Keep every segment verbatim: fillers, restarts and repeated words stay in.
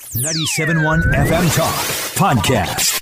ninety-seven point one F M Talk Podcast.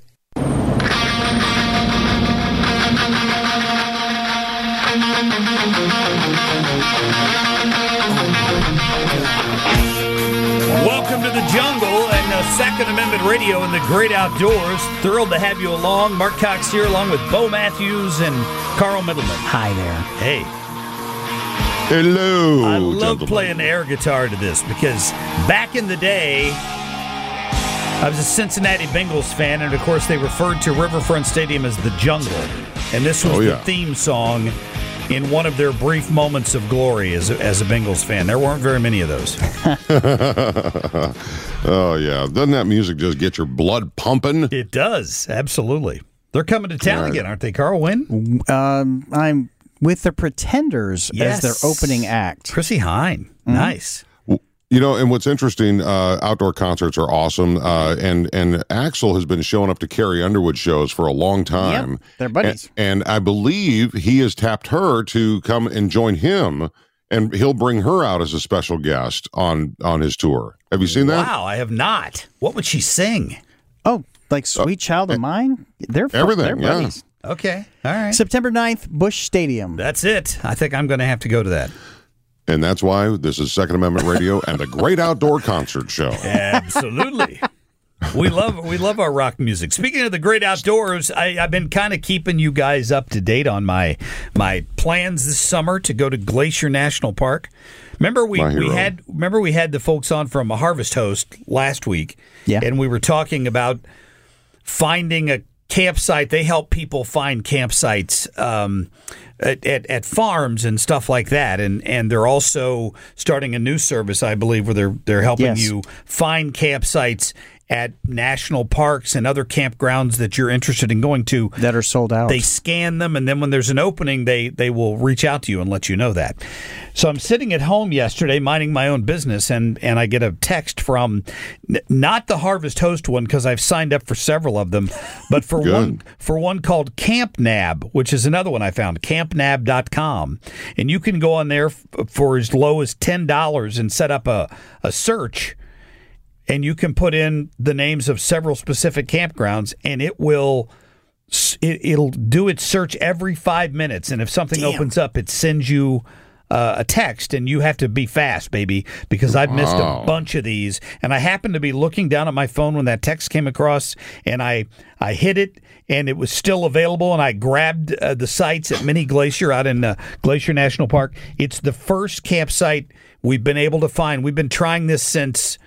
Welcome to the jungle and uh, Second Amendment Radio in the great outdoors. Thrilled to have you along. Mark Cox here along with Bo Matthews and Carl Middleman. Hi there. Hey. Hello, I love gentlemen. playing air guitar to this because back in the day, I was a Cincinnati Bengals fan, and of course they referred to Riverfront Stadium as the jungle. And this was Oh, yeah. the theme song in one of their brief moments of glory as a, as a Bengals fan. There weren't very many of those. Oh, yeah. Doesn't that music just get your blood pumping? It does, absolutely. They're coming to town Right. again, aren't they, Carl? When? Um, I'm with the Pretenders Yes. as their opening act. Chrissy Hine. Nice. You know, and what's interesting, uh, outdoor concerts are awesome, uh, and and Axl has been showing up to Carrie Underwood shows for a long time. Yep, they're buddies. And, and I believe he has tapped her to come and join him, and he'll bring her out as a special guest on, on his tour. Have you seen that? Wow, I have not. What would she sing? Oh, like Sweet Child of Mine? They're fu- everything, They're yeah. buddies. Okay, all right. September ninth, Busch Stadium. That's it. I think I'm going to have to go to that. And that's why this is Second Amendment Radio and the Great Outdoor Concert Show. Absolutely. We love we love our rock music. Speaking of the great outdoors, I, I've been kind of keeping you guys up to date on my my plans this summer to go to Glacier National Park. Remember we, My we hero. had remember we had the folks on from Harvest Host last week, Yeah. and we were talking about finding a campsite. They help people find campsites um, at, at, at farms and stuff like that, and and they're also starting a new service, I believe, where they're they're helping Yes. you find campsites at national parks and other campgrounds that you're interested in going to. That are sold out. They scan them, and then when there's an opening, they they will reach out to you and let you know that. So I'm sitting at home yesterday minding my own business, and, and I get a text from n- not the Harvest Host one because I've signed up for several of them, but for Good. one for one called Camp Nab, which is another one I found, camp nab dot com. And you can go on there f- for as low as ten dollars and set up a, a search. And you can put in the names of several specific campgrounds, and it will it, it'll do its search every five minutes. And if something Damn. opens up, it sends you uh, a text, and you have to be fast, baby, because I've missed Wow. a bunch of these. And I happened to be looking down at my phone when that text came across, and I I hit it, and it was still available. And I grabbed uh, the sites at Mini Glacier out in uh, Glacier National Park. It's the first campsite we've been able to find. We've been trying this since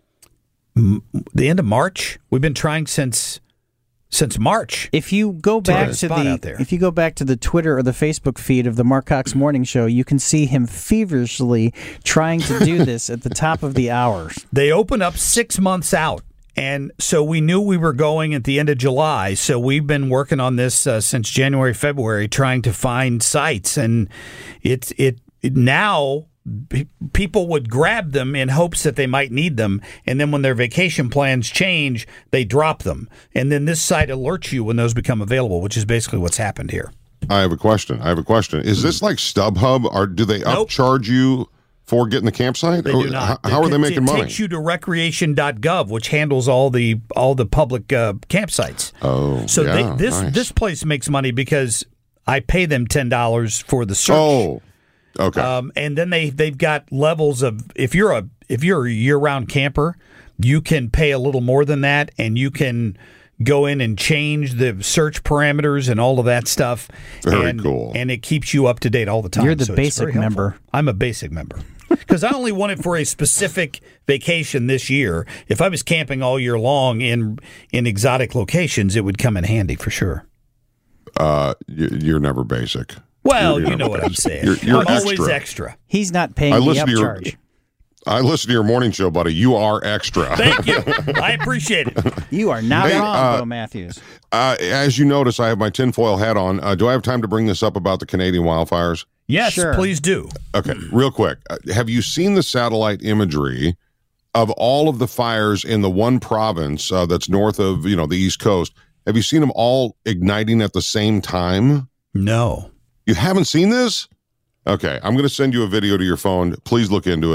the end of March. We've been trying since since March. If you go get back a to spot out the there. if you go back to the Twitter or the Facebook feed of the Mark Cox Morning Show, you can see him feverishly trying to do this at the top of the hour. They open up six months out, and so we knew we were going at the end of July. So we've been working on this uh, since January, February, trying to find sites, and it's it, it now. P- People would grab them in hopes that they might need them, and then when their vacation plans change, they drop them. And then this site alerts you when those become available, which is basically what's happened here. I have a question. I have a question. Is this like StubHub, or do they Nope. upcharge you for getting the campsite? They Or do not. How, how are they It- making it money? takes you to recreation dot gov, which handles all the all the public uh, campsites. Oh, So yeah, they, this nice. this place makes money because I pay them ten dollars for the search. Oh, okay. Um, and then they they've got levels of if you're a if you're a year round camper, you can pay a little more than that, and you can go in and change the search parameters and all of that stuff. Very and, cool. And it keeps you up to date all the time. You're the So it's basic very helpful. member. I'm a basic member. Because I only want it for a specific vacation this year. If I was camping all year long in in exotic locations, it would come in handy for sure. uh, you, you're never basic. Well, You're- you you're know never what I'm basic. saying. You're, you're I'm always extra. extra. He's not paying I the listen to your- upcharge. I listen to your morning show, buddy. You are extra. Thank you. I appreciate it. You are not Hey, wrong, uh, Bo Matthews. Uh, as you notice, I have my tinfoil hat on. Uh, do I have time to bring this up about the Canadian wildfires? Yes, Sure. please do. Okay, real quick. Uh, have you seen the satellite imagery of all of the fires in the one province uh, that's north of, you know, the East Coast? Have you seen them all igniting at the same time? No. You haven't seen this? Okay, I'm going to send you a video to your phone. Please look into it.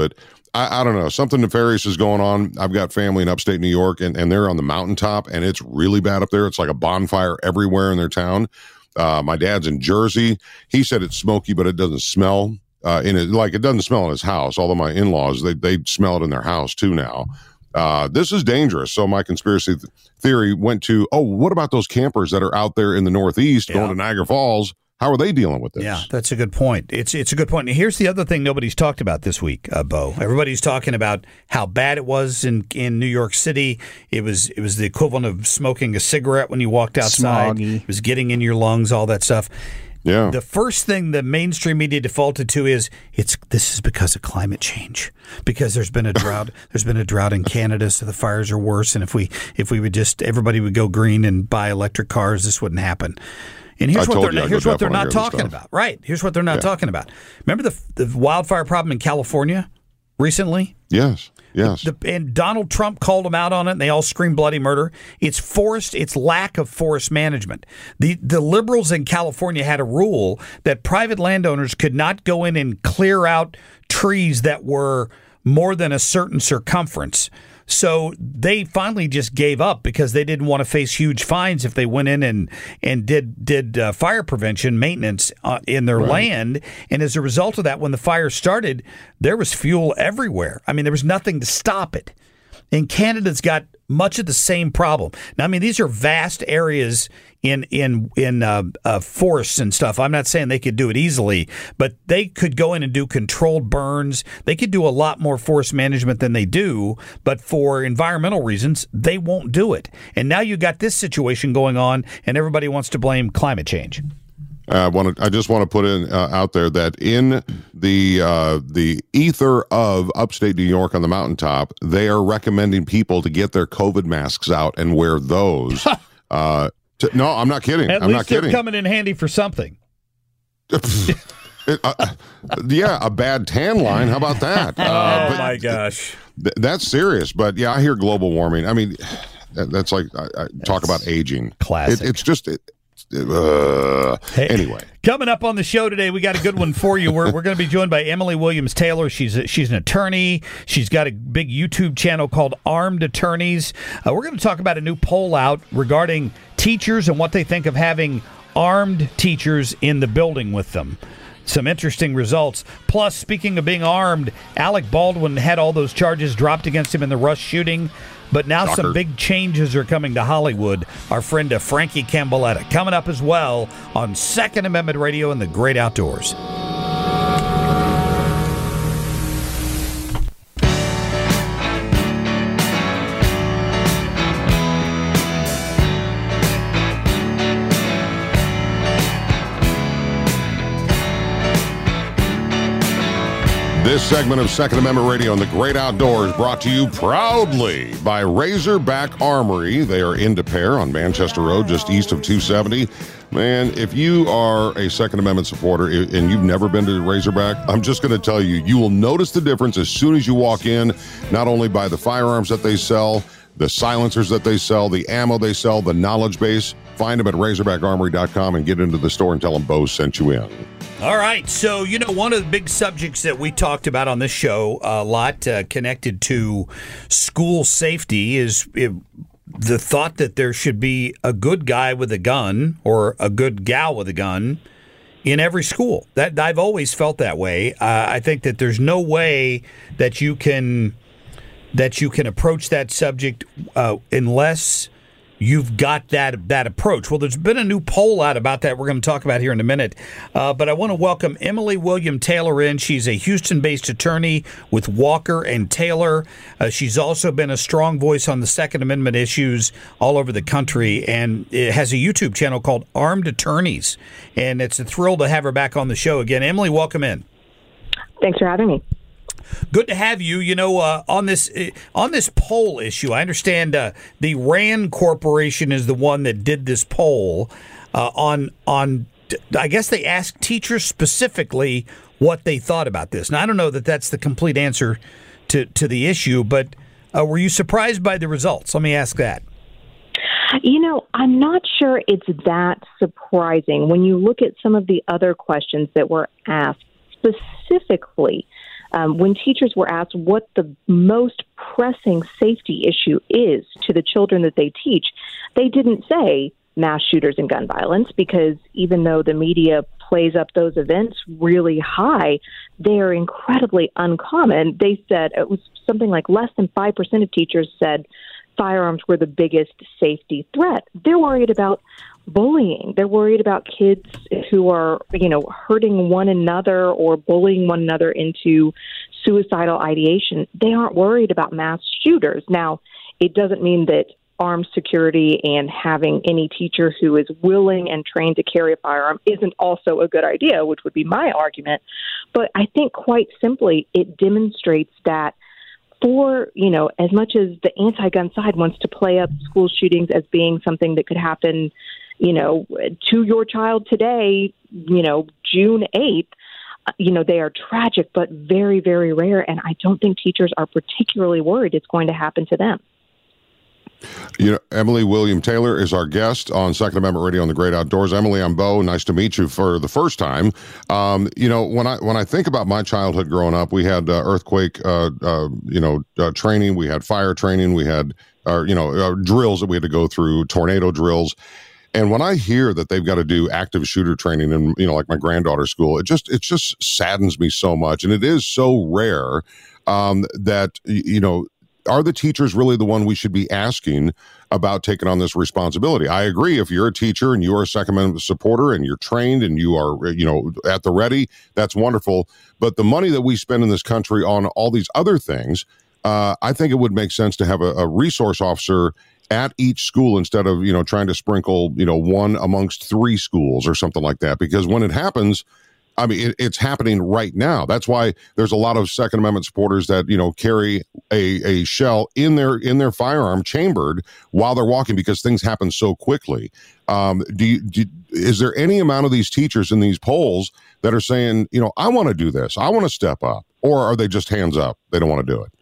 I, I don't know. Something nefarious is going on. I've got family in upstate New York, and, and they're on the mountaintop, and it's really bad up there. It's like a bonfire everywhere in their town. Uh, my dad's in Jersey. He said it's smoky, but it doesn't smell uh, in it. Like, it doesn't smell in his house. Although my in-laws, they they smell it in their house too now. Uh, this is dangerous. So my conspiracy th- theory went to, oh, what about those campers that are out there in the Northeast yeah. going to Niagara Falls? How are they dealing with this? Yeah, that's a good point. It's it's a good point. And here's the other thing nobody's talked about this week, uh, Bo. Everybody's talking about how bad it was in, in New York City. It was it was the equivalent of smoking a cigarette when you walked outside. Smoggy. It was getting in your lungs, all that stuff. Yeah. The first thing the mainstream media defaulted to is it's this is because of climate change. Because there's been a drought. There's been a drought in Canada, so the fires are worse. And if we if we would just everybody would go green and buy electric cars, this wouldn't happen. And here's I what they're here's what they're not the talking about. Right. Here's what they're not yeah. talking about. Remember the the wildfire problem in California recently? Yes. Yes. The, and Donald Trump called them out on it, and they all screamed bloody murder. It's forest, it's lack of forest management. The the liberals in California had a rule that private landowners could not go in and clear out trees that were more than a certain circumference. So they finally just gave up because they didn't want to face huge fines if they went in and and did did uh, fire prevention maintenance uh, in their right. land. And as a result of that, when the fire started, there was fuel everywhere. I mean, there was nothing to stop it. And Canada's got much of the same problem. Now, I mean, these are vast areas in in in uh, uh, forests and stuff. I'm not saying they could do it easily, but they could go in and do controlled burns. They could do a lot more forest management than they do, but for environmental reasons, they won't do it. And now you got this situation going on, and everybody wants to blame climate change. I want to. I just want to put in uh, out there that in the uh, the ether of upstate New York on the mountaintop, they are recommending people to get their COVID masks out and wear those. uh, to, no, I'm not kidding. At I'm least not they're kidding. coming in handy for something. it, uh, yeah, a bad tan line. How about that? Uh, oh my gosh, th- that's serious. But yeah, I hear global warming. I mean, that, that's like I, I talk about aging. Classic. It, it's just. It, Uh, hey, anyway, coming up on the show today, we got a good one for you. We're we're going to be joined by Emily Williams Taylor. She's a, she's an attorney. She's got a big YouTube channel called Armed Attorneys. Uh, we're going to talk about a new poll out regarding teachers and what they think of having armed teachers in the building with them. Some interesting results. Plus, speaking of being armed, Alec Baldwin had all those charges dropped against him in the Rush shooting. But now Shocker. Some big changes are coming to Hollywood. Our friend uh, Frankie Camboletta coming up as well on Second Amendment Radio and the Great Outdoors. This segment of Second Amendment Radio and the Great Outdoors brought to you proudly by Razorback Armory. They are in Des Peres on Manchester Road, just east of two seventy. Man, if you are a Second Amendment supporter and you've never been to Razorback, I'm just going to tell you, you will notice the difference as soon as you walk in, not only by the firearms that they sell, the silencers that they sell, the ammo they sell, the knowledge base. Find them at razorback armory dot com and get into the store and tell them Bo sent you in. All right. So, you know, one of the big subjects that we talked about on this show a lot uh, connected to school safety is it, the thought that there should be a good guy with a gun or a good gal with a gun in every school. That I've always felt that way. Uh, I think that there's no way that you can that you can approach that subject uh, unless you've got that that approach. Well, there's been a new poll out about that we're going to talk about here in a minute. Uh, but I want to welcome Emily William Taylor in. She's a Houston-based attorney with Walker and Taylor. Uh, she's also been a strong voice on the Second Amendment issues all over the country, and it has a YouTube channel called Armed Attorneys. And it's a thrill to have her back on the show again. Emily, welcome in. Thanks for having me. Good to have you. You know, uh, on this uh, on this poll issue, I understand uh, the RAND Corporation is the one that did this poll uh, on on. I guess they asked teachers specifically what they thought about this. Now, I don't know that that's the complete answer to to the issue, but uh, were you surprised by the results? Let me ask that. You know, I'm not sure it's that surprising when you look at some of the other questions that were asked specifically Um, when teachers were asked what the most pressing safety issue is to the children that they teach, they didn't say mass shooters and gun violence, because even though the media plays up those events really high, they are incredibly uncommon. They said it was something like less than five percent of teachers said firearms were the biggest safety threat. They're worried about bullying. They're worried about kids who are, you know, hurting one another or bullying one another into suicidal ideation. They aren't worried about mass shooters. Now, it doesn't mean that armed security and having any teacher who is willing and trained to carry a firearm isn't also a good idea, which would be my argument. But I think quite simply, it demonstrates that for, you know, as much as the anti-gun side wants to play up school shootings as being something that could happen, you know, to your child today, you know, June eighth, you know, they are tragic, but very, very rare. And I don't think teachers are particularly worried it's going to happen to them. You know, Emily William Taylor is our guest on Second Amendment Radio on the Great Outdoors. Emily, I'm Bo. Nice to meet you for the first time. Um, you know, when I when I think about my childhood growing up, we had uh, earthquake, uh, uh, you know, uh, training. We had fire training. We had, uh, you know, uh, drills that we had to go through, tornado drills. And when I hear that they've got to do active shooter training in, you know, like my granddaughter's school, it just it just saddens me so much. And it is so rare um, that, you know, are the teachers really the one we should be asking about taking on this responsibility? I agree. If you're a teacher and you're a Second Amendment supporter and you're trained and you are, you know, at the ready, that's wonderful. But the money that we spend in this country on all these other things, uh, I think it would make sense to have a, a resource officer at each school instead of, you know, trying to sprinkle, you know, one amongst three schools or something like that. Because when it happens, I mean, it, it's happening right now. That's why there's a lot of Second Amendment supporters that, you know, carry a, a shell in their in their firearm chambered while they're walking, because things happen so quickly. Um, do you, do, is there any amount of these teachers in these polls that are saying, you know, I want to do this, I want to step up, or are they just hands up? They don't want to do it.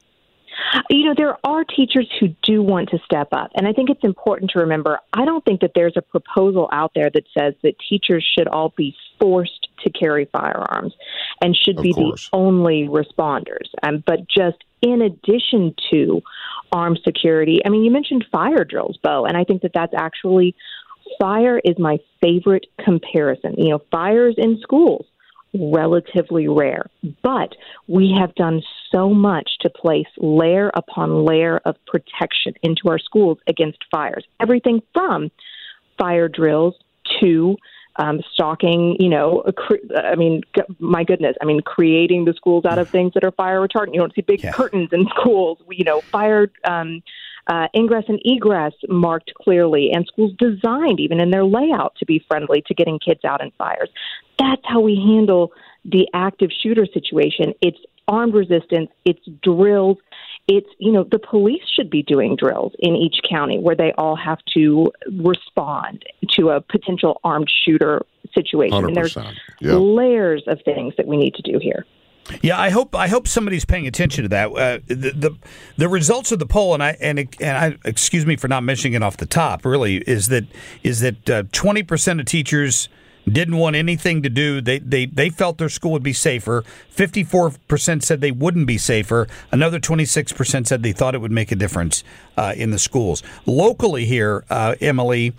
You know, there are teachers who do want to step up. And I think it's important to remember, I don't think that there's a proposal out there that says that teachers should all be forced to carry firearms and should Of be course. the only responders. Um, but just in addition to armed security, I mean, you mentioned fire drills, Bo, and I think that that's actually, fire is my favorite comparison. You know, fires in schools, relatively rare, but we have done so much to place layer upon layer of protection into our schools against fires. Everything from fire drills to um, stocking, you know, I mean, my goodness, I mean, creating the schools out of things that are fire retardant. You don't see big yeah. curtains in schools, you know, fire um, uh, ingress and egress marked clearly, and schools designed even in their layout to be friendly to getting kids out in fires. That's how we handle the active shooter situation. It's armed resistance, it's drills, it's, you know, the police should be doing drills in each county where they all have to respond to a potential armed shooter situation. one hundred percent. And there's yep. layers of things that we need to do here. Yeah, I hope I hope somebody's paying attention to that. Uh, the, the the results of the poll, and I and and I excuse me for not mentioning it off the top. Really, is that is that uh, twenty percent of teachers didn't want anything to do. They they they felt their school would be safer. fifty-four percent said they wouldn't be safer. Another twenty-six percent said they thought it would make a difference uh, in the schools. Locally here, uh, Emily,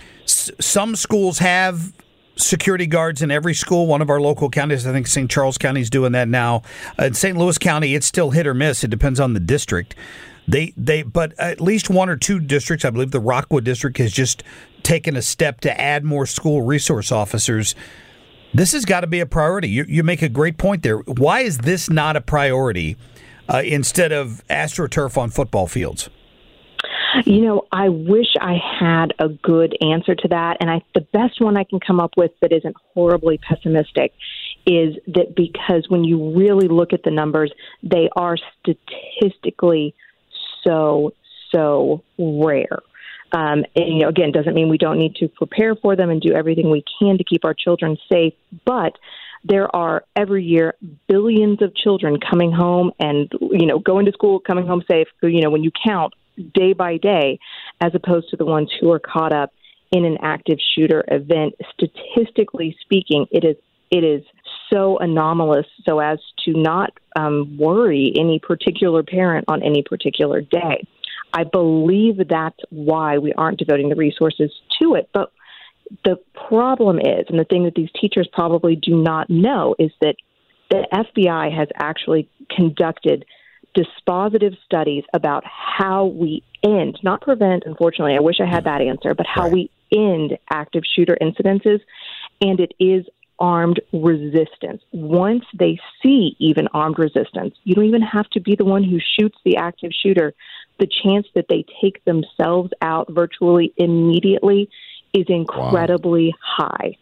s- some schools have security guards in every school. One of our local counties, I think Saint Charles County, is doing that now. Uh, in Saint Louis County, it's still hit or miss. It depends on the district. They they, but at least one or two districts, I believe the Rockwood district, has just taken a step to add more school resource officers. This has got to be a priority. You, you make a great point there. Why is this not a priority uh, instead of AstroTurf on football fields? You know, I wish I had a good answer to that. And I, the best one I can come up with that isn't horribly pessimistic is that because when you really look at the numbers, they are statistically so, so rare. Um, and, you know, again, doesn't mean we don't need to prepare for them and do everything we can to keep our children safe. But there are every year billions of children coming home and, you know, going to school, coming home safe. You know, when you count day by day, as opposed to the ones who are caught up in an active shooter event. Statistically speaking, it is it is so anomalous so as to not um, worry any particular parent on any particular day. I believe that's why we aren't devoting the resources to it. But the problem is, and the thing that these teachers probably do not know, is that the F B I has actually conducted dispositive studies about how we end, not prevent, unfortunately, I wish I had that answer, but how right. we end active shooter incidences, and it is armed resistance. Once they see even armed resistance, you don't even have to be the one who shoots the active shooter. The chance that they take themselves out virtually immediately is incredibly wow. high.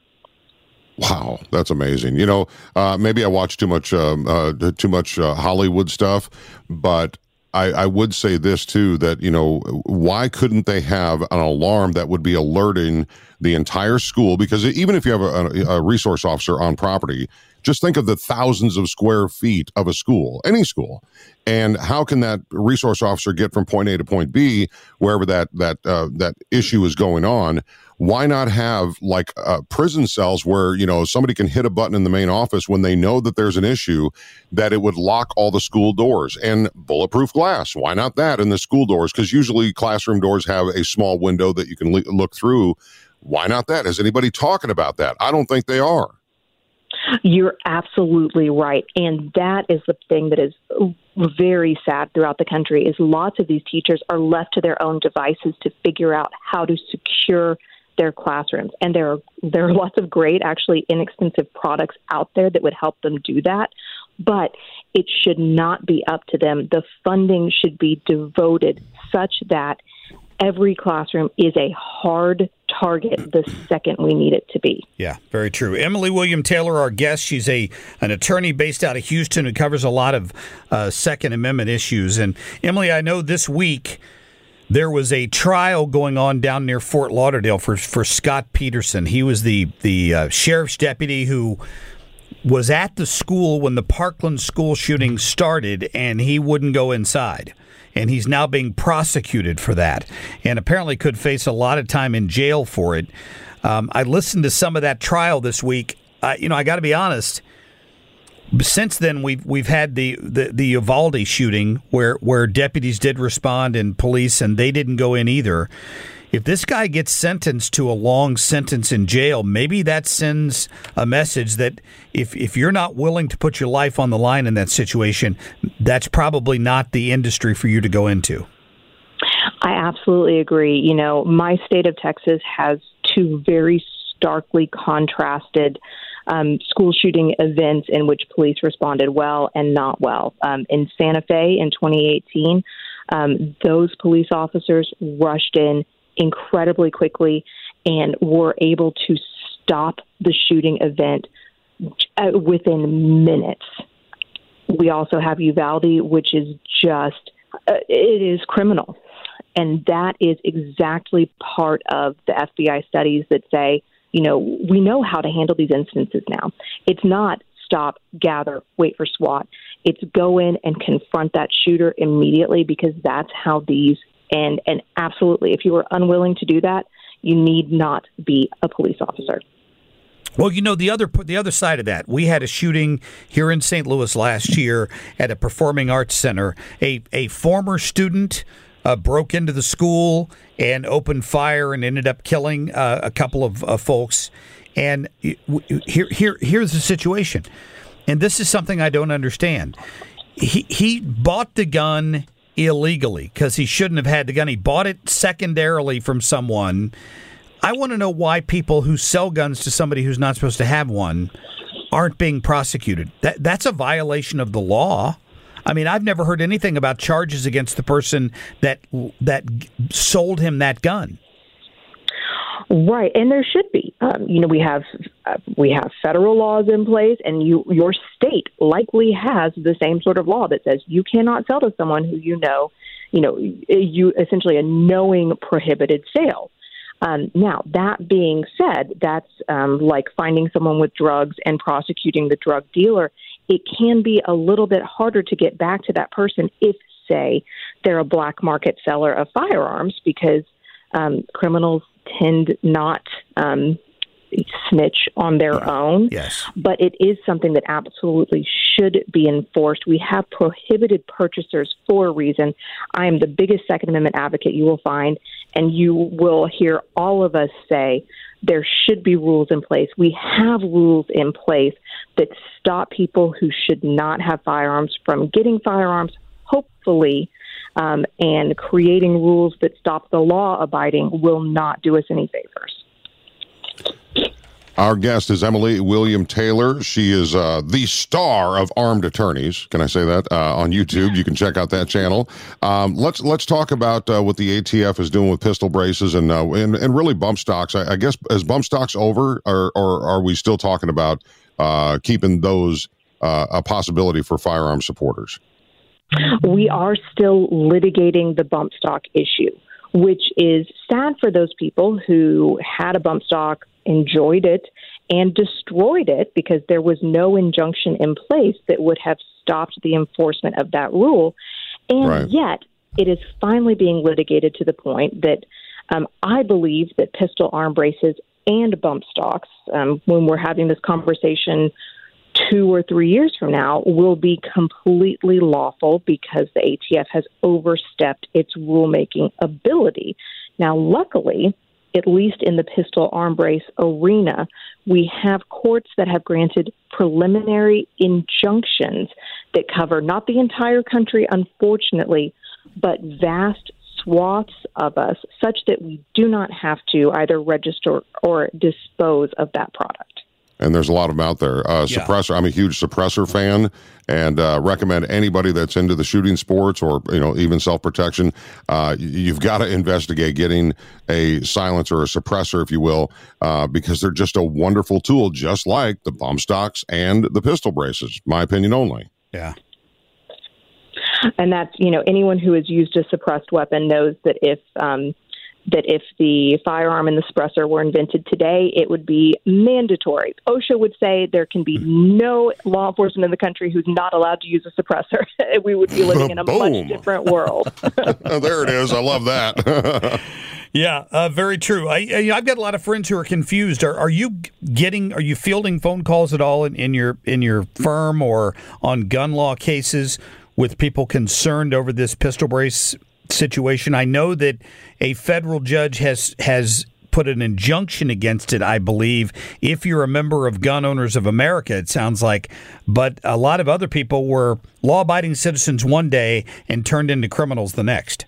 Wow, that's amazing. You know, uh, maybe I watch too much, um, uh, too much uh, Hollywood stuff, but I, I would say this too, that, you know, why couldn't they have an alarm that would be alerting the entire school? Because even if you have a, a resource officer on property, just think of the thousands of square feet of a school, any school. And how can that resource officer get from point A to point B, wherever that that uh, that issue is going on? Why not have like uh, prison cells where, you know, somebody can hit a button in the main office when they know that there's an issue, that it would lock all the school doors, and bulletproof glass? Why not that in the school doors? Because usually classroom doors have a small window that you can le- look through. Why not that? Is anybody talking about that? I don't think they are. You're absolutely right. And that is the thing that is very sad throughout the country, is lots of these teachers are left to their own devices to figure out how to secure their classrooms. And there are, there are lots of great, actually inexpensive products out there that would help them do that. But it should not be up to them. The funding should be devoted such that every classroom is a hard target the second we need it to be. Yeah, very true. Emily William Taylor, our guest. She's a an attorney based out of Houston who covers a lot of uh, Second Amendment issues. And Emily, I know this week there was a trial going on down near Fort Lauderdale for for Scott Peterson. He was the the uh, sheriff's deputy who was at the school when the Parkland school shooting started, and he wouldn't go inside. And he's now being prosecuted for that, and apparently could face a lot of time in jail for it. Um, I listened to some of that trial this week. Uh, you know, I got to be honest. Since then, we've we've had the, the, the Uvalde shooting where where deputies did respond and police, and they didn't go in either. If this guy gets sentenced to a long sentence in jail, maybe that sends a message that if if you're not willing to put your life on the line in that situation, that's probably not the industry for you to go into. I absolutely agree. You know, my state of Texas has two very starkly contrasted um, school shooting events in which police responded well and not well. Um, in Santa Fe in twenty eighteen, um, those police officers rushed in incredibly quickly and were able to stop the shooting event uh, within minutes. We also have Uvalde, which is just, uh, it is criminal. And that is exactly part of the F B I studies that say, you know, we know how to handle these instances now. It's not stop, gather, wait for SWAT. It's go in and confront that shooter immediately, because that's how these And and absolutely, if you are unwilling to do that, you need not be a police officer. Well, you know, the other the other side of that, we had a shooting here in Saint Louis last year at a performing arts center. A a former student uh, broke into the school and opened fire and ended up killing uh, a couple of uh, folks. And here here here's the situation, and this is something I don't understand. He he bought the gun illegally because he shouldn't have had the gun. He bought it secondarily from someone. I want to know why people who sell guns to somebody who's not supposed to have one aren't being prosecuted. That that's a violation of the law. I mean, I've never heard anything about charges against the person that that sold him that gun. Right, and there should be. Um, you know, we have uh, we have federal laws in place, and you your state likely has the same sort of law that says you cannot sell to someone who you know, you know, you essentially a knowing prohibited sale. Um, now, that being said, that's um, like finding someone with drugs and prosecuting the drug dealer. It can be a little bit harder to get back to that person if, say, they're a black market seller of firearms, because um, criminals tend not um, snitch on their yeah. own. Yes. But it is something that absolutely should be enforced. We have prohibited purchasers for a reason. I am the biggest Second Amendment advocate you will find, and you will hear all of us say there should be rules in place. We have rules in place that stop people who should not have firearms from getting firearms, hopefully, um, and creating rules that stop the law-abiding will not do us any favors. Our guest is Emily William Taylor. She is uh, the star of Armed Attorneys. Can I say that uh, on YouTube? You can check out that channel. Um, let's let's talk about uh, what the A T F is doing with pistol braces and uh, and, and really bump stocks. I, I guess is bump stocks over, or, or are we still talking about uh, keeping those uh, a possibility for firearm supporters? We are still litigating the bump stock issue, which is sad for those people who had a bump stock, enjoyed it, and destroyed it because there was no injunction in place that would have stopped the enforcement of that rule. And right. yet, it is finally being litigated to the point that um, I believe that pistol arm braces and bump stocks, um, when we're having this conversation two or three years from now, will be completely lawful because the A T F has overstepped its rulemaking ability. Now, luckily, at least in the pistol arm brace arena, we have courts that have granted preliminary injunctions that cover not the entire country, unfortunately, but vast swaths of us, such that we do not have to either register or dispose of that product. And there's a lot of them out there. Uh, Yeah. Suppressor. I'm a huge suppressor fan, and uh, recommend anybody that's into the shooting sports or you know even self-protection. Uh, you've got to investigate getting a silencer or a suppressor, if you will, uh, because they're just a wonderful tool, just like the bump stocks and the pistol braces. My opinion only. Yeah. And that's, you know, anyone who has used a suppressed weapon knows that if um, that if the firearm and the suppressor were invented today, it would be mandatory. OSHA would say there can be no law enforcement in the country who's not allowed to use a suppressor. We would be living in a Boom. much different world. There it is. I love that. Yeah, uh, very true. I, I, I've got a lot of friends who are confused. Are, are you getting? Are you fielding phone calls at all in, in your in your firm or on gun law cases with people concerned over this pistol brace situation? I know that a federal judge has has put an injunction against it, I believe, if you're a member of Gun Owners of America, it sounds like. But a lot of other people were law-abiding citizens one day and turned into criminals the next.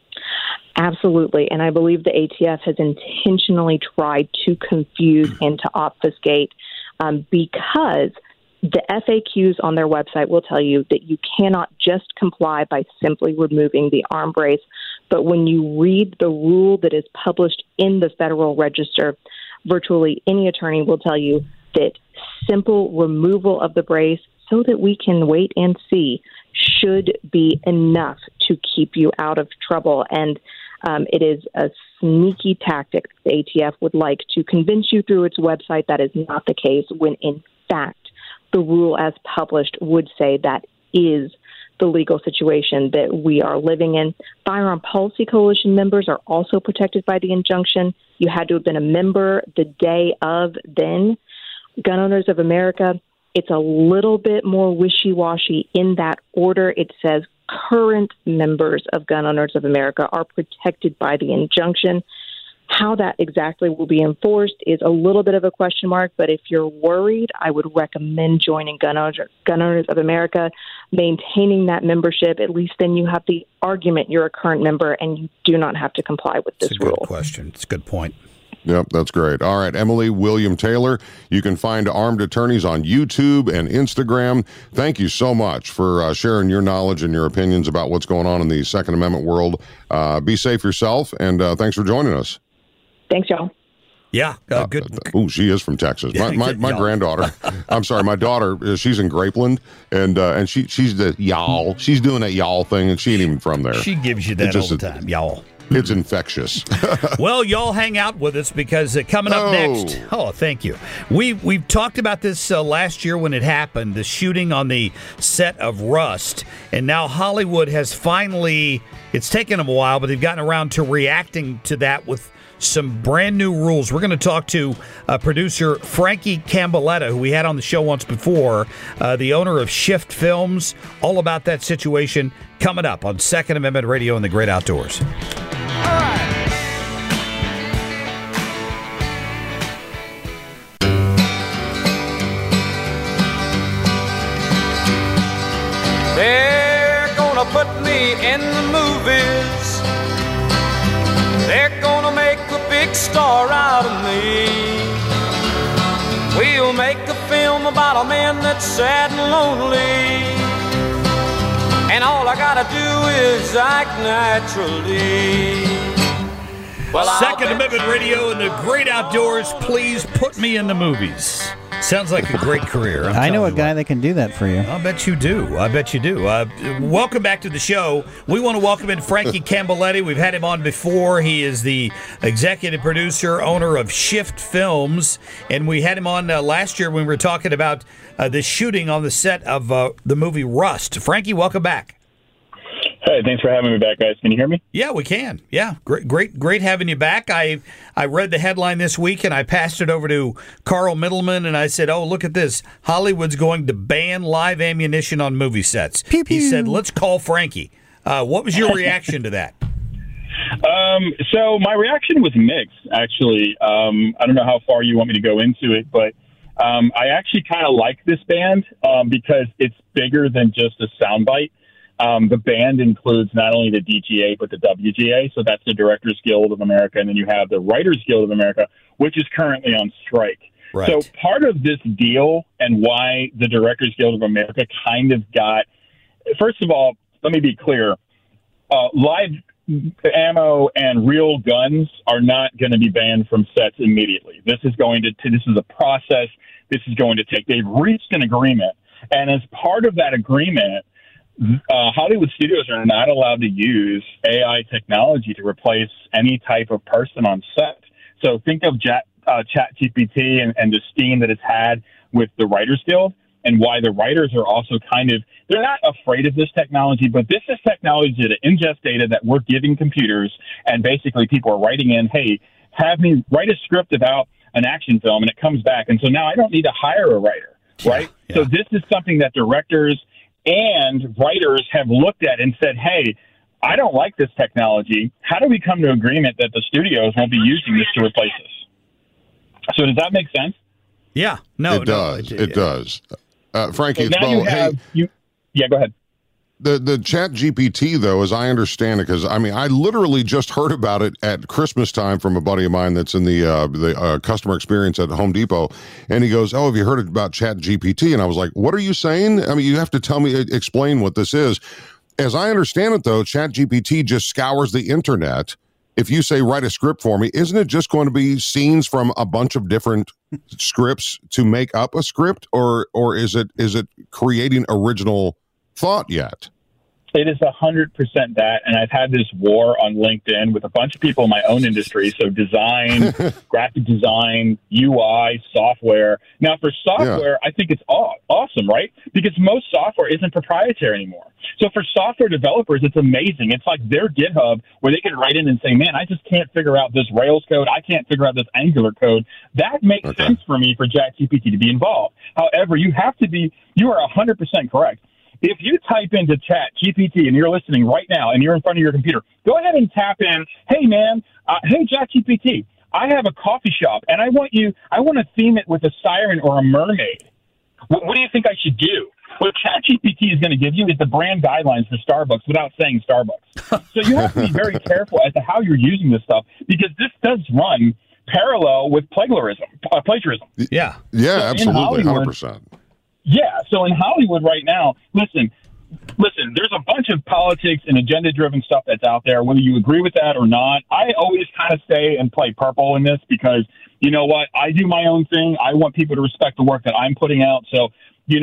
Absolutely. And I believe the A T F has intentionally tried to confuse and to obfuscate um, because the F A Qs on their website will tell you that you cannot just comply by simply removing the arm brace. But when you read the rule that is published in the Federal Register, virtually any attorney will tell you that simple removal of the brace so that we can wait and see should be enough to keep you out of trouble. And um, it is a sneaky tactic the A T F would like to convince you through its website that is not the case, when in fact the rule as published would say that is the legal situation that we are living in. Firearm Policy Coalition members are also protected by the injunction. You had to have been a member the day of then. Gun Owners of America, it's a little bit more wishy-washy in that order. It says current members of Gun Owners of America are protected by the injunction. How that exactly will be enforced is a little bit of a question mark, but if you're worried, I would recommend joining Gun Owners, Gun Owners of America, maintaining that membership. At least then you have the argument you're a current member and you do not have to comply with this It's a rule. good question. It's a good point. Yep, that's great. All right, Emily William Taylor. You can find Armed Attorneys on YouTube and Instagram. Thank you so much for uh, sharing your knowledge and your opinions about what's going on in the Second Amendment world. Uh, be safe yourself, and uh, thanks for joining us. Thanks, y'all. Yeah, uh, good. Uh, oh, she is from Texas. My my, my granddaughter. I'm sorry, my daughter. She's in Grapeland, and uh, and she she's the y'all. She's doing that y'all thing, and she ain't even from there. She gives you that just, all the time, y'all. It's infectious. Well, y'all hang out with us because uh, coming up Oh. next. Oh, thank you. We we've talked about this uh, last year when it happened, the shooting on the set of Rust, and now Hollywood has finally. It's taken them a while, but they've gotten around to reacting to that with some brand new rules. We're going to talk to uh, producer Frankie Cambaletta, who we had on the show once before, uh, the owner of Shift Films, all about that situation coming up on Second Amendment Radio and the Great Outdoors. They're gonna put me in the movies. They're gonna make a big star out of me. We'll make a film about a man that's sad and lonely, and all I gotta do is act naturally. Well, Second Amendment Radio and the Great Outdoors, please put me in the movies. Sounds like a great career. I'm I know a telling you guy what. that can do that for you. I bet you do. I bet you do. Uh, welcome back to the show. We want to welcome in Frankie Cambaletta. We've had him on before. He is the executive producer, owner of Shift Films, and we had him on uh, last year when we were talking about uh, the shooting on the set of uh, the movie Rust. Frankie, welcome back. Hey, thanks for having me back, guys. Can you hear me? Yeah, we can. Yeah, great, great, great having you back. I I read the headline this week and I passed it over to Carl Middleman and I said, "Oh, look at this! Hollywood's going to ban live ammunition on movie sets." Pew, pew. He said, "Let's call Frankie." Uh, what was your reaction to that? Um, so my reaction was mixed, actually. Um, I don't know how far you want me to go into it, but um, I actually kind of like this band um, because it's bigger than just a soundbite. Um, the band includes not only the D G A, but the W G A. So that's the Directors Guild of America. And then you have the Writers Guild of America, which is currently on strike. Right. So part of this deal and why the Directors Guild of America kind of got, first of all, let me be clear. Uh, live ammo and real guns are not going to be banned from sets immediately. This is going to, this is a process. This is going to take, they've reached an agreement. And as part of that agreement, Uh, Hollywood studios are not allowed to use A I technology to replace any type of person on set. So think of Chat, uh, Chat G P T and, and the steam that it's had with the Writers Guild, and why the writers are also kind of, they're not afraid of this technology, but this is technology to ingest data that we're giving computers, and basically people are writing in, hey, have me write a script about an action film, and it comes back. And so now I don't need to hire a writer, right? Yeah. So this is something that directors and writers have looked at and said, hey, I don't like this technology. How do we come to agreement that the studios won't be using this to replace us? So does that make sense? Yeah, no, it no, does. It does. Uh, Frankie, So it's now you well, have, hey, you, yeah, go ahead. the the Chat G P T, though, as I understand it, because I mean, I literally just heard about it at Christmas time from a buddy of mine that's in the uh, the uh, customer experience at Home Depot, and he goes, "Oh, have you heard about Chat G P T?" And I was like, "What are you saying? I mean, you have to tell me, explain what this is." As I understand it, though, Chat G P T just scours the internet. If you say write a script for me, isn't it just going to be scenes from a bunch of different scripts to make up a script, or or is it is it creating original thought yet? It is one hundred percent that, and I've had this war on LinkedIn with a bunch of people in my own industry, so design, graphic design, U I, software. Now, for software, yeah. I think it's aw- awesome, right? Because most software isn't proprietary anymore. So for software developers, it's amazing. It's like their GitHub where they can write in and say, man, I just can't figure out this Rails code. I can't figure out this Angular code. That makes okay. sense for me for Chat G P T to be involved. However, you have to be, you are one hundred percent correct. If you type into Chat G P T and you're listening right now and you're in front of your computer, go ahead and tap in, hey, man, uh, hey, Chat G P T, I have a coffee shop and I want you, I want to theme it with a siren or a mermaid. What, what do you think I should do? What Chat G P T is going to give you is the brand guidelines for Starbucks without saying Starbucks. So you have to be very careful as to how you're using this stuff, because this does run parallel with plagiarism. Uh, plagiarism. Yeah. Yeah, so absolutely, one hundred percent. Yeah, so in Hollywood right now, listen, listen, there's a bunch of politics and agenda-driven stuff that's out there, whether you agree with that or not. I always kind of stay and play purple in this because, you know what, I do my own thing. I want people to respect the work that I'm putting out. So, you know,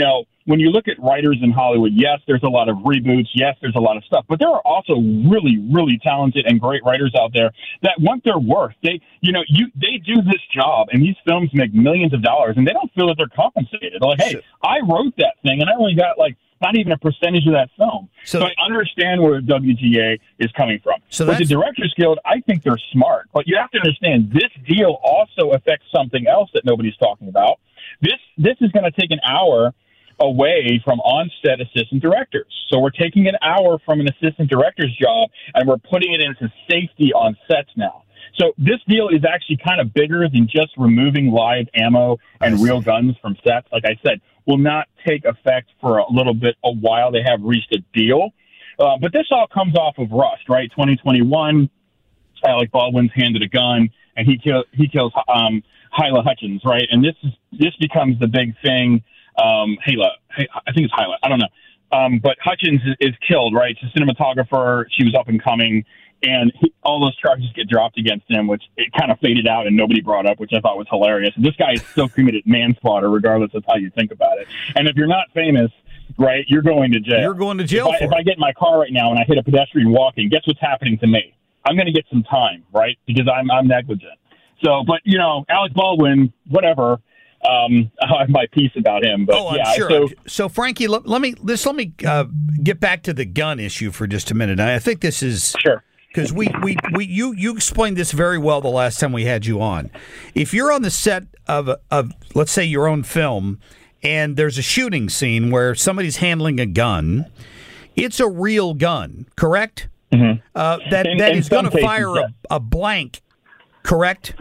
when you look at writers in Hollywood, yes, there's a lot of reboots. Yes, there's a lot of stuff. But there are also really, really talented and great writers out there that want their worth. They, you know, you they do this job, and these films make millions of dollars, and they don't feel that they're compensated. They're like, hey, I wrote that thing, and I only got, like, not even a percentage of that film. So, so I understand where W G A is coming from. So With the Directors Guild, I think they're smart. But you have to understand, this deal also affects something else that nobody's talking about. This This is going to take an hour away from on-set assistant directors. So we're taking an hour from an assistant director's job, and we're putting it into safety on sets now. So this deal is actually kind of bigger than just removing live ammo and real guns from sets. Like I said, will not take effect for a little bit, a while. They have reached a deal. Uh, but this all comes off of Rust, right? twenty twenty-one, Alec Baldwin's handed a gun, and he, kill, he kills um, Hyla Hutchins, right? And this is this becomes the big thing. Um, Hyla, I think it's Hyla. I don't know. Um, but Hutchins is, is killed, right? She's a cinematographer. She was up and coming, and he, all those charges get dropped against him, which it kind of faded out and nobody brought up, which I thought was hilarious. And this guy is still committed manslaughter, regardless of how you think about it. And if you're not famous, right, you're going to jail. You're going to jail. If I, for if I get in my car right now and I hit a pedestrian walking, guess what's happening to me? I'm going to get some time, right? Because I'm I'm negligent. So, but you know, Alec Baldwin, whatever. Um, I have my piece about him, but oh, I'm yeah. Sure. So, so Frankie, let, let me this let me uh, get back to the gun issue for just a minute. I think this is sure because we, we, we you you explained this very well the last time we had you on. If you're on the set of of let's say your own film, and there's a shooting scene where somebody's handling a gun, it's a real gun, correct? Mm-hmm. Uh, that in, that in is going to fire cases, a, a blank, correct?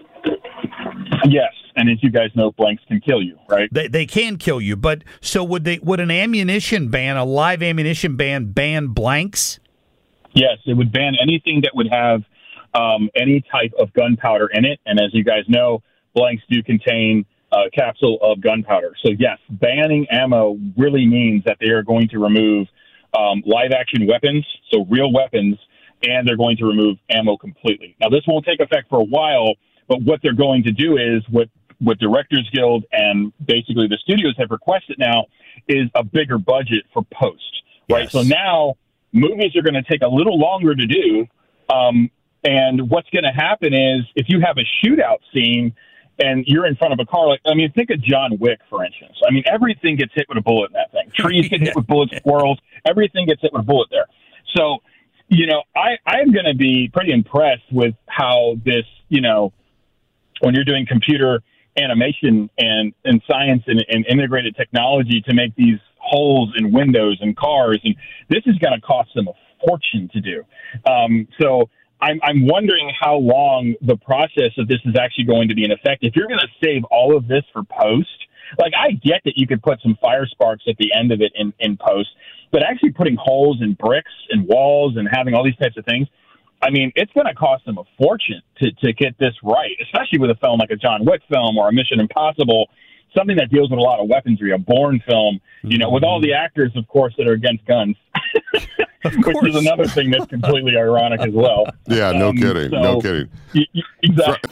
Yes. And as you guys know, blanks can kill you, right? They they can kill you, but so would they? Would an ammunition ban, a live ammunition ban, ban blanks? Yes, it would ban anything that would have um, any type of gunpowder in it. And as you guys know, blanks do contain a capsule of gunpowder. So yes, banning ammo really means that they are going to remove um, live action weapons, so real weapons, and they're going to remove ammo completely. Now, this won't take effect for a while, but what they're going to do is what what Directors Guild and basically the studios have requested now is a bigger budget for post, right? Yes. So now movies are going to take a little longer to do. Um, and what's going to happen is if you have a shootout scene and you're in front of a car, like, I mean, think of John Wick, for instance. I mean, everything gets hit with a bullet in that thing. Trees get hit with bullets, squirrels, everything gets hit with a bullet there. So, you know, I, I'm going to be pretty impressed with how this, you know, when you're doing computer animation and, and science and, and integrated technology to make these holes in windows and cars, and this is going to cost them a fortune to do. Um, so I'm, I'm wondering how long the process of this is actually going to be in effect. If you're going to save all of this for post, like I get that you could put some fire sparks at the end of it in, in post, but actually putting holes in bricks and walls and having all these types of things, I mean, it's going to cost them a fortune to, to get this right, especially with a film like a John Wick film or a Mission Impossible, something that deals with a lot of weaponry, a Bourne film, you know, with all the actors, of course, that are against guns, which is another thing that's completely ironic as well. Yeah, no um, kidding. So, no kidding. Y- y- exactly.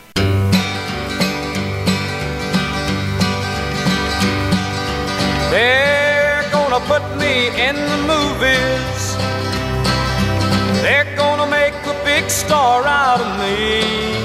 They're going to put me in the movies. They're gonna make a big star out of me.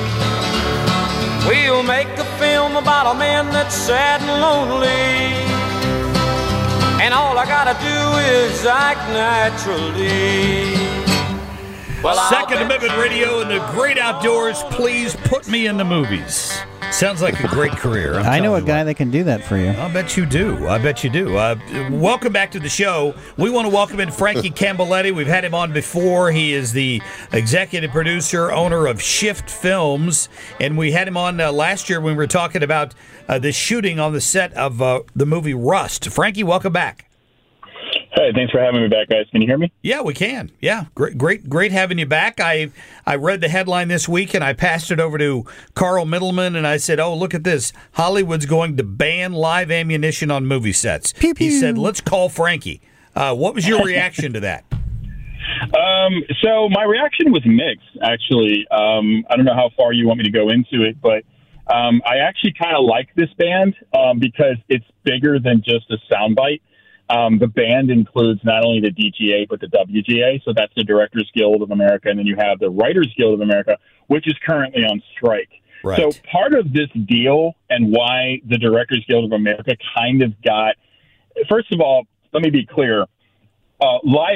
We'll make a film about a man that's sad and lonely, and all I gotta do is act naturally. Well, Second Amendment Radio and the great outdoors, please put me in the movies. Sounds like a great career. I'm I know a you guy what. that can do that for you. I bet you do. I bet you do. Uh, welcome back to the show. We want to welcome in Frankie Camballetti. We've had him on before. He is the executive producer, owner of Shift Films, and we had him on uh, last year when we were talking about uh, the shooting on the set of uh, the movie Rust. Frankie, welcome back. Hey, thanks for having me back, guys. Can you hear me? Yeah, we can. Yeah, great, great, great having you back. I I read the headline this week and I passed it over to Carl Middleman and I said, "Oh, look at this! Hollywood's going to ban live ammunition on movie sets." Pew, pew. He said, "Let's call Frankie." Uh, what was your reaction to that? Um, so my reaction was mixed, actually. Um, I don't know how far you want me to go into it, but um, I actually kind of like this band um, because it's bigger than just a soundbite. Um, the band includes not only the D G A, but the W G A. So that's the Directors Guild of America. And then you have the Writers Guild of America, which is currently on strike. Right. So part of this deal and why the Directors Guild of America kind of got, first of all, let me be clear, uh, live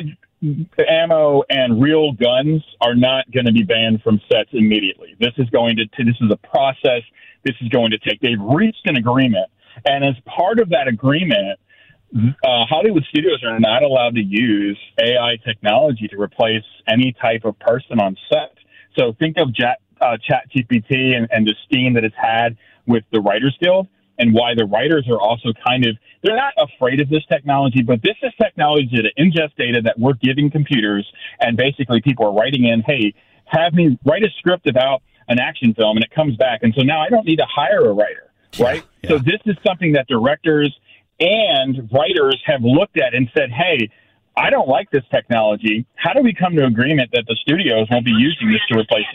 ammo and real guns are not going to be banned from sets immediately. This is going to, this is a process. This is going to take, they've reached an agreement. And as part of that agreement, uh, Hollywood studios are not allowed to use A I technology to replace any type of person on set. So think of Jet, uh, ChatGPT and, and the steam that it's had with the Writers Guild, and why the writers are also kind of, they're not afraid of this technology, but this is technology that ingest data that we're giving computers, and basically people are writing in, hey, have me write a script about an action film, and it comes back. And so now I don't need to hire a writer, right? Yeah, yeah. So this is something that directors and writers have looked at and said, hey, I don't like this technology. How do we come to agreement that the studios won't be using this to replace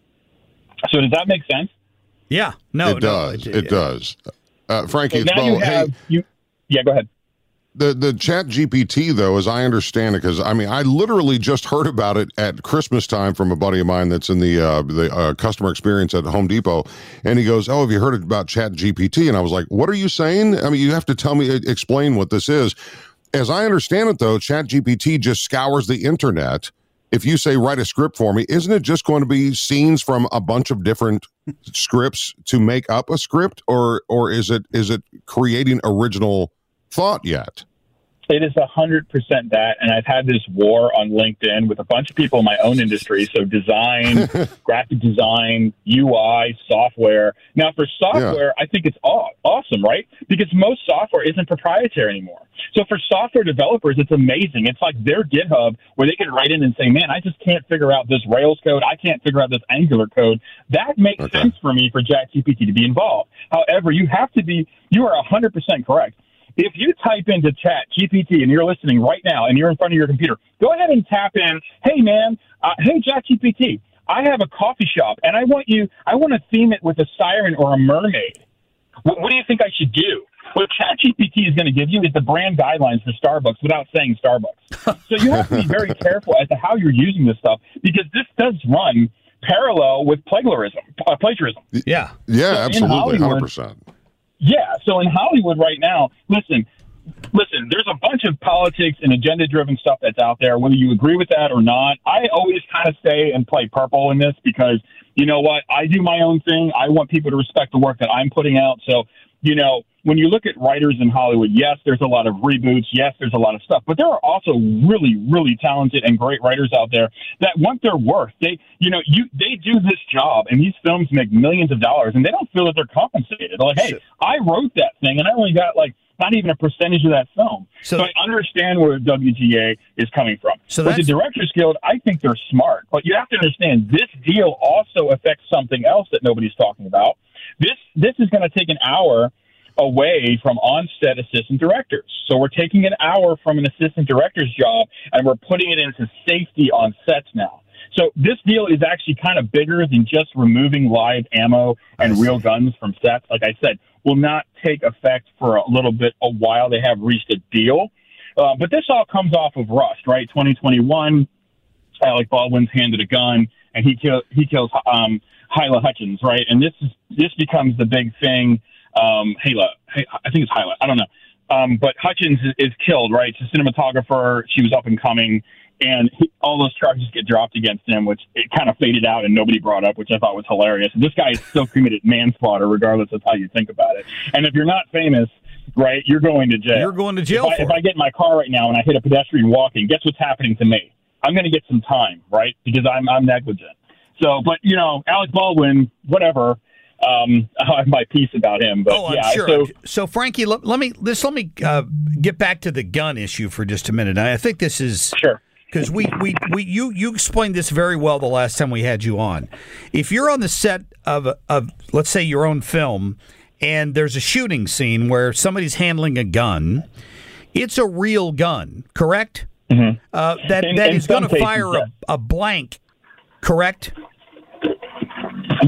us? So does that make sense? Yeah. No, it no, does. It, It does. Uh, Frankie, so it's now Bo. you have, Hey, you, yeah, go ahead. The the Chat G P T, though, as I understand it, because I mean, I literally just heard about it at Christmas time from a buddy of mine that's in the uh, the uh, customer experience at Home Depot, and he goes, "Oh, have you heard about Chat G P T?" And I was like, "What are you saying? I mean, you have to tell me, explain what this is." As I understand it, though, Chat G P T just scours the internet. If you say write a script for me, isn't it just going to be scenes from a bunch of different scripts to make up a script, or or is it is it creating original thought yet? It is one hundred percent that, and I've had this war on LinkedIn with a bunch of people in my own industry, so design, graphic design, U I, software. Now, for software, yeah. I think it's aw- awesome, right? Because most software isn't proprietary anymore. So for software developers, it's amazing. It's like their GitHub where they can write in and say, man, I just can't figure out this Rails code. I can't figure out this Angular code. That makes okay. sense for me for ChatGPT to be involved. However, you have to be, you are one hundred percent correct. If you type into Chat G P T and you're listening right now and you're in front of your computer, go ahead and tap in, hey, man, uh, hey, Chat G P T, I have a coffee shop and I want you, I want to theme it with a siren or a mermaid. What, what do you think I should do? What Chat G P T is going to give you is the brand guidelines for Starbucks without saying Starbucks. So you have to be very careful as to how you're using this stuff, because this does run parallel with plagiarism. Uh, plagiarism. Yeah. Yeah, so absolutely, one hundred percent. Yeah, so in Hollywood right now, listen, listen, there's a bunch of politics and agenda-driven stuff that's out there, whether you agree with that or not. I always kind of stay and play purple in this because, you know what, I do my own thing. I want people to respect the work that I'm putting out. So, you know, when you look at writers in Hollywood, yes, there's a lot of reboots. Yes, there's a lot of stuff. But there are also really, really talented and great writers out there that want their worth. They, you know, you they do this job, and these films make millions of dollars, and they don't feel that they're compensated. They're like, hey, I wrote that thing, and I only got, like, not even a percentage of that film. So, so I understand where W G A is coming from. So but the Directors Guild, I think they're smart. But you have to understand, this deal also affects something else that nobody's talking about. This This is going to take an hour away from on-set assistant directors. So we're taking an hour from an assistant director's job and we're putting it into safety on sets now. So this deal is actually kind of bigger than just removing live ammo and real guns from sets. Like I said, will not take effect for a little bit, a while. They have reached a deal. Uh, but this all comes off of Rust, right? twenty twenty-one, Alec Baldwin's handed a gun and he, kill, he kills um, Hyla Hutchins, right? And this is this becomes the big thing. Um, Hala, I think it's Hyla. I don't know. Um, but Hutchins is, is killed, right? She's a cinematographer. She was up and coming, and he, all those charges get dropped against him, which it kind of faded out and nobody brought up, which I thought was hilarious. And this guy is still committed manslaughter, regardless of how you think about it. And if you're not famous, right, you're going to jail. You're going to jail. If, for I, if I get in my car right now and I hit a pedestrian walking, guess what's happening to me? I'm going to get some time, right? Because I'm I'm negligent. So, but you know, Alec Baldwin, whatever. Um, I have my piece about him, but oh, I'm yeah. Sure. So, so Frankie, let, let me this let me uh, get back to the gun issue for just a minute. I think this is sure because we, we, we you you explained this very well the last time we had you on. If you're on the set of of let's say your own film, and there's a shooting scene where somebody's handling a gun, it's a real gun, correct? Mm-hmm. Uh, that in, that in is going to cases, fire yes. a, a blank, correct? Yes.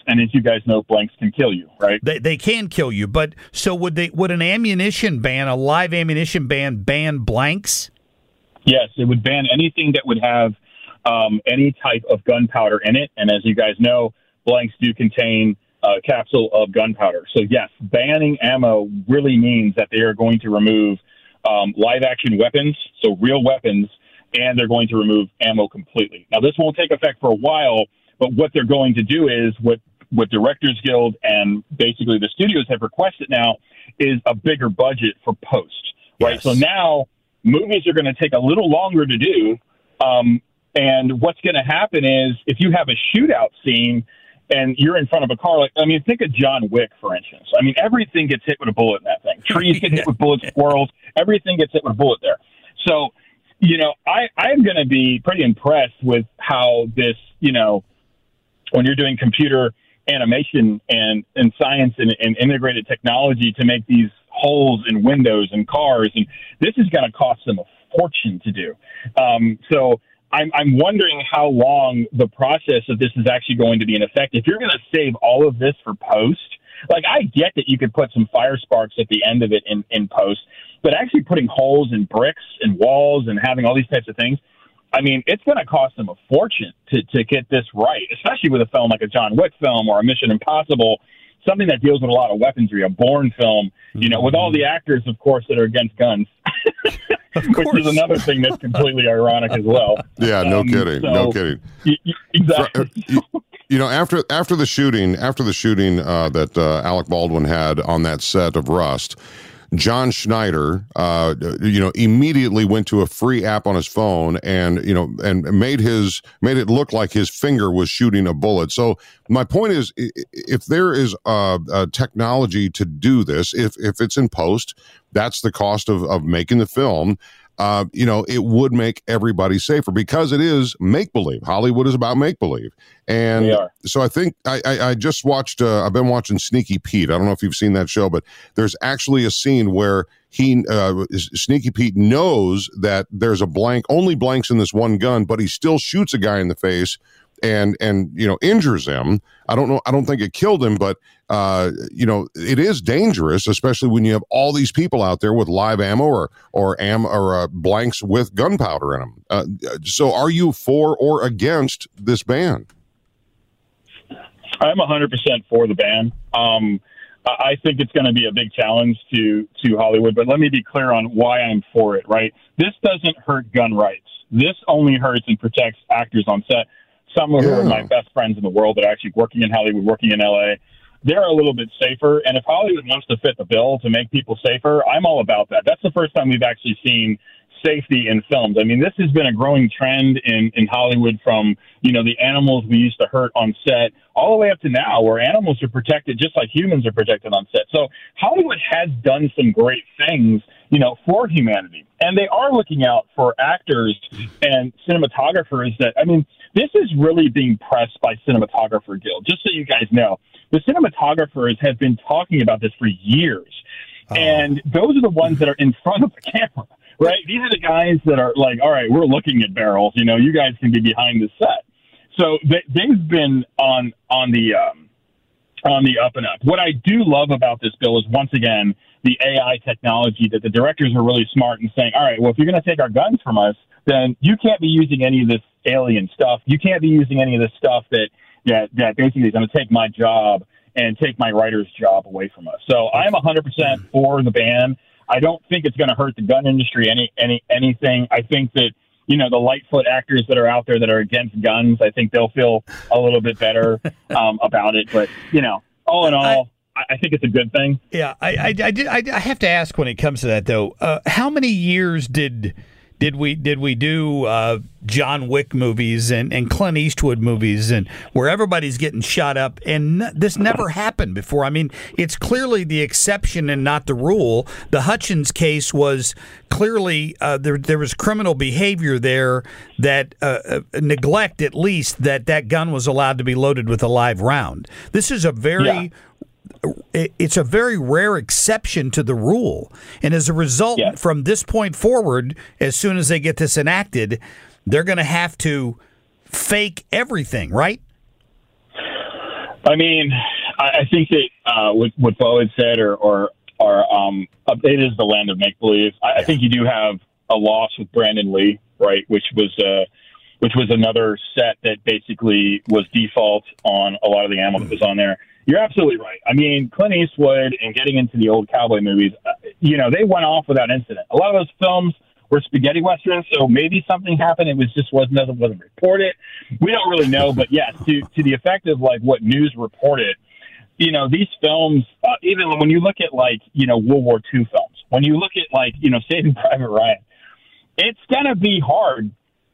And as you guys know, blanks can kill you, right? They they can kill you, but so would they? Would an ammunition ban, a live ammunition ban, ban blanks? Yes, it would ban anything that would have um, any type of gunpowder in it. And as you guys know, blanks do contain a capsule of gunpowder. So yes, banning ammo really means that they are going to remove um, live action weapons, so real weapons, and they're going to remove ammo completely. Now, this won't take effect for a while, but what they're going to do is what what Directors Guild and basically the studios have requested now is a bigger budget for post, right? Yes. So now movies are going to take a little longer to do, um, and what's going to happen is if you have a shootout scene and you're in front of a car, like, I mean, think of John Wick, for instance. I mean, everything gets hit with a bullet in that thing. Trees get hit with bullets, squirrels, everything gets hit with a bullet there. So, you know, I, I'm going to be pretty impressed with how this, you know, when you're doing computer animation and, and science and, and integrated technology to make these holes in windows and cars, and this is going to cost them a fortune to do. Um, so I'm, I'm wondering how long the process of this is actually going to be in effect. If you're going to save all of this for post, like I get that you could put some fire sparks at the end of it in, in post, but actually putting holes in bricks and walls and having all these types of things, I mean, it's going to cost them a fortune to, to get this right, especially with a film like a John Wick film or a Mission Impossible, something that deals with a lot of weaponry, a Bourne film, you know, with all the actors, of course, that are against guns, which is another thing that's completely ironic as well. Yeah, no um, kidding, so, no kidding. Y- y- exactly. You, you know, after after the shooting, after the shooting uh, that uh, Alec Baldwin had on that set of Rust, John Schneider, uh, you know, immediately went to a free app on his phone and, you know, and made his made it look like his finger was shooting a bullet. So my point is, if there is a, a technology to do this, if if it's in post, that's the cost of of making the film. Uh, you know, it would make everybody safer because it is make-believe. Hollywood is about make-believe. And so I think I, I, I just watched, uh, I've been watching Sneaky Pete. I don't know if you've seen that show, but there's actually a scene where he, uh, Sneaky Pete knows that there's a blank, only blanks in this one gun, but he still shoots a guy in the face and, and, you know, injures him. I don't know. I don't think it killed him, but, uh, you know, it is dangerous, especially when you have all these people out there with live ammo or, or am or uh, blanks with gunpowder in them. Uh, so are you for or against this ban? I'm one hundred percent for the ban. Um, I think it's going to be a big challenge to, to Hollywood, but let me be clear on why I'm for it, right? This doesn't hurt gun rights. This only hurts and protects actors on set. Some who yeah. are my best friends in the world that are actually working in Hollywood, working in L A, they're a little bit safer. And if Hollywood wants to fit the bill to make people safer, I'm all about that. That's the first time we've actually seen safety in films. I mean, this has been a growing trend in, in Hollywood from, you know, the animals we used to hurt on set all the way up to now where animals are protected just like humans are protected on set. So Hollywood has done some great things, you know, for humanity. And they are looking out for actors and cinematographers that, I mean, this is really being pressed by Cinematographer Guild. Just so you guys know, the cinematographers have been talking about this for years. Oh. And those are the ones that are in front of the camera, right? These are the guys that are like, all right, we're looking at barrels. You know, you guys can be behind the set. So they, they've been on on the um, on the up and up. What I do love about this bill is, once again, the A I technology that the directors are really smart in saying, all right, well, if you're going to take our guns from us, then you can't be using any of this alien stuff. You can't be using any of this stuff that that, that basically is going to take my job and take my writer's job away from us. So I'm one hundred percent for the ban. I don't think it's going to hurt the gun industry any any anything. I think that, you know, the Lightfoot actors that are out there that are against guns, I think they'll feel a little bit better um, about it. But, you know, all in all, I, I think it's a good thing. Yeah, I I, I, did, I I have to ask when it comes to that, though. Uh, how many years did did we did we do uh, John Wick movies and, and Clint Eastwood movies and where everybody's getting shot up, and n- this never happened before? I mean, it's clearly the exception and not the rule. The Hutchins case was clearly uh, there there was criminal behavior there that uh, uh, neglect, at least, that that gun was allowed to be loaded with a live round. This is a very yeah. It's a very rare exception to the rule. And as a result, yeah. from this point forward, as soon as they get this enacted, they're going to have to fake everything, right? I mean, I, I think that uh, what, what Bo had said, or, or, or um, it is the land of make-believe. I, I think you do have a loss with Brandon Lee, right, which was uh, which was another set that basically was default on a lot of the ammo that was on there. You're absolutely right. I mean, Clint Eastwood and getting into the old cowboy movies, uh, you know, they went off without incident. A lot of those films were spaghetti westerns, so maybe something happened. It was just wasn't wasn't reported. We don't really know, but yes, to to the effect of like what news reported, you know, these films, uh, even when you look at like you know World War Two films, when you look at like you know Saving Private Ryan, it's gonna be hard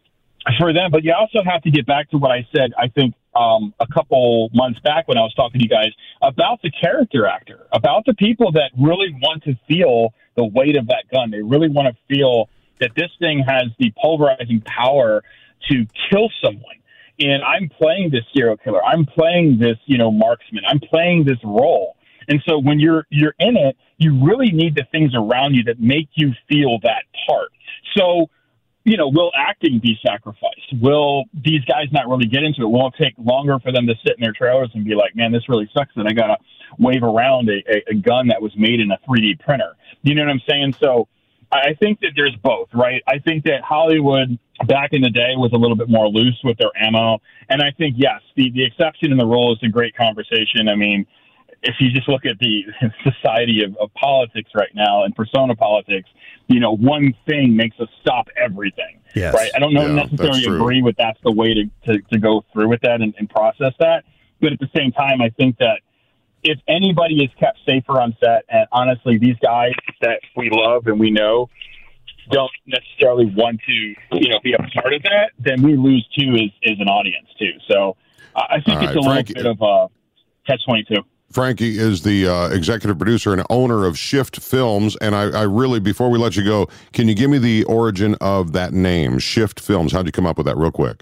for them. But you also have to get back to what I said, I think, um, a couple months back when I was talking to you guys about the character actor, about the people that really want to feel the weight of that gun. They really want to feel that this thing has the pulverizing power to kill someone. And I'm playing this serial killer. I'm playing this, you know, marksman. I'm playing this role. And so when you're you're in it, you really need the things around you that make you feel that part. So, you know, will acting be sacrificed? Will these guys not really get into it? Will it take longer for them to sit in their trailers and be like, man, this really sucks that I got to wave around a, a, a gun that was made in a three D printer? You know what I'm saying? So I think that there's both, right? I think that Hollywood back in the day was a little bit more loose with their ammo. And I think, yes, the, the exception in the rule is a great conversation. I mean, if you just look at the society of, of politics right now and persona politics, you know, one thing makes us stop everything, yes. right? I don't know Yeah, necessarily that's agree with that's the way to, to, to go through with that and, and process that. But at the same time, I think that if anybody is kept safer on set, and honestly, these guys that we love and we know don't necessarily want to, you know, be a part of that, then we lose too as, as an audience too. So uh, I think All it's right, a little Frankie, bit of a catch twenty-two. Frankie is the uh, executive producer and owner of Shift Films, and I, I really, before we let you go, can you give me the origin of that name, Shift Films? How'd you come up with that real quick?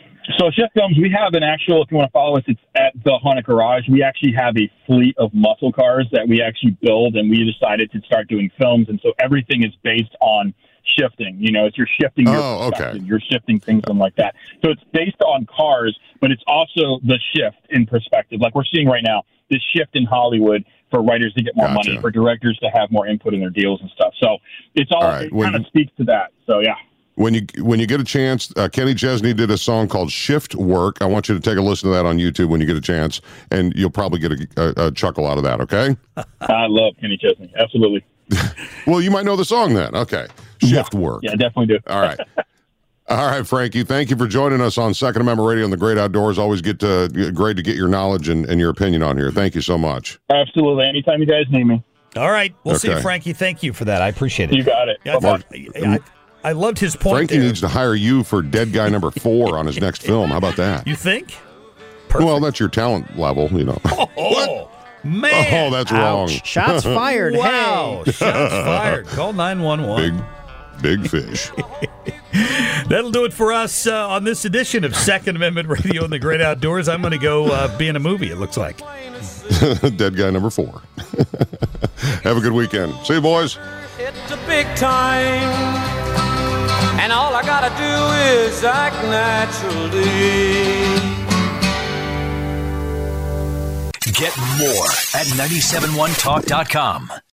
So Shift Films, we have an actual, if you want to follow us, it's at the Haunted Garage. We actually have a fleet of muscle cars that we actually build, and we decided to start doing films. And so everything is based on shifting. You know, it's you're shifting your oh, perspective. okay. You're shifting things and like that. So it's based on cars, but it's also the shift in perspective. Like we're seeing right now, this shift in Hollywood for writers to get more Gotcha. money, for directors to have more input in their deals and stuff. So it's all, All right. it When kind of you- speaks to that. So, yeah. When you when you get a chance, uh, Kenny Chesney did a song called Shift Work. I want you to take a listen to that on YouTube when you get a chance, and you'll probably get a, a, a chuckle out of that, okay? I love Kenny Chesney. Absolutely. Well, you might know the song then. Okay. Shift yeah. Work. Yeah, definitely do. All right. All right, Frankie, thank you for joining us on Second Amendment Radio and the Great Outdoors. Always get to, great to get your knowledge and, and your opinion on here. Thank you so much. Absolutely. Anytime you guys need me. All right. We'll see you, Okay. Frankie. Thank you for that. I appreciate it. You got it. Yeah, I, thought, I, I loved his point Frankie there. needs to hire you for Dead Guy number four on his next film. How about that? You think? Perfect. Well, that's your talent level, you know. Oh, man. Oh, that's wrong. Ouch. Shots fired. Wow. Hey. Shots fired. Call nine one one. Big, big fish. That'll do it for us uh, on this edition of Second Amendment Radio and the Great Outdoors. I'm going to go uh, be in a movie, it looks like. Dead Guy number four. Have a good weekend. See you, boys. It's a big time, and all I gotta do is act naturally. Get more at nine seven one talk dot com.